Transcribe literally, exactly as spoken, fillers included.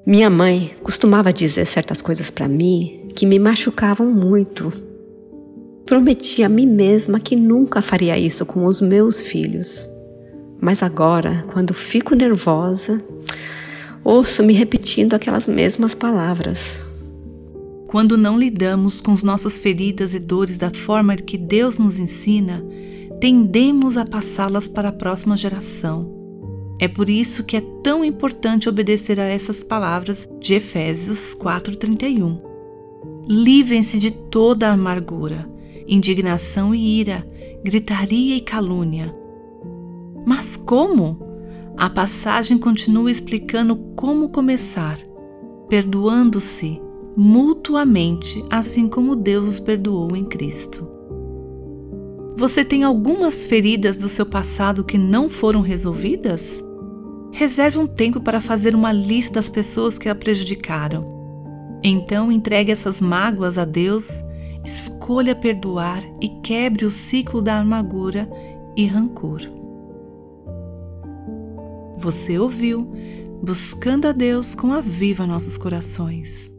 Minha mãe costumava dizer certas coisas para mim que me machucavam muito. Prometi a mim mesma que nunca faria isso com os meus filhos. Mas agora, quando fico nervosa, ouço-me repetindo aquelas mesmas palavras. Quando não lidamos com as nossas feridas e dores da forma que Deus nos ensina, tendemos a passá-las para a próxima geração. É por isso que é tão importante obedecer a essas palavras de Efésios quatro, trinta e um. Livrem-se de toda a amargura, indignação e ira, gritaria e calúnia. Mas como? A passagem continua explicando como começar, perdoando-se mutuamente, assim como Deus os perdoou em Cristo. Você tem algumas feridas do seu passado que não foram resolvidas? Reserve um tempo para fazer uma lista das pessoas que a prejudicaram. Então entregue essas mágoas a Deus, escolha perdoar e quebre o ciclo da amargura e rancor. Você ouviu Buscando a Deus com Aviva Nossos Corações.